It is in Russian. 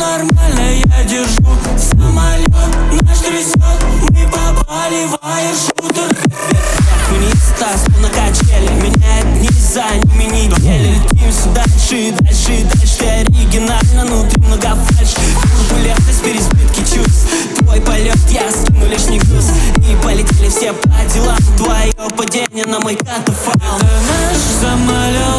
нормально, я держу самолет, наш трясет, мы попали в аэрошутер. Вверх-вниз, таз, на качели, меняет дни за ними недели. Летим все дальше и дальше и дальше. Ты оригинально, внутри много фальши. Турбулентность, переизбытки чувств. Твой полет, я скину лишний груз. И полетели все по делам. Твое падение на мой катафалк. Это наш самолет.